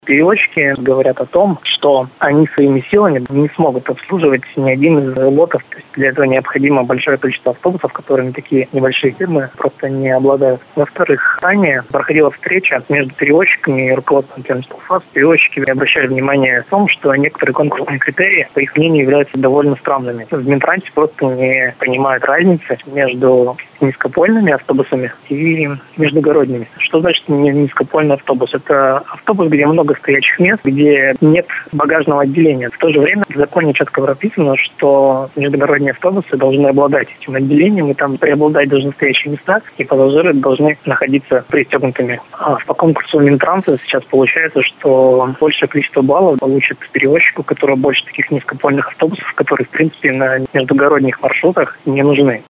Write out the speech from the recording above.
Перевозчики говорят о том, что они своими силами не смогут обслуживать ни один из лотов. То есть для этого необходимо большое количество автобусов, которыми такие небольшие фирмы просто не обладают. Во-вторых, ранее проходила встреча между перевозчиками и руководством Пермского ФАС. Перевозчики обращали внимание о том, что некоторые конкурсные критерии, по их мнению, являются довольно странными. В Минтрансе просто не понимают разницы между низкопольными автобусами и междугородними. Что значит низкопольный автобус? Это автобус, где много стоячих мест, где нет багажного отделения. В то же время в законе четко прописано, что междугородние автобусы должны обладать этим отделением, и там преобладать должны стоящие места, и пассажиры должны находиться пристегнутыми. А по конкурсу Минтранса сейчас получается, что большее количество баллов получит перевозчик, у которого больше таких низкопольных автобусов, которые, в принципе, на междугородних маршрутах не нужны.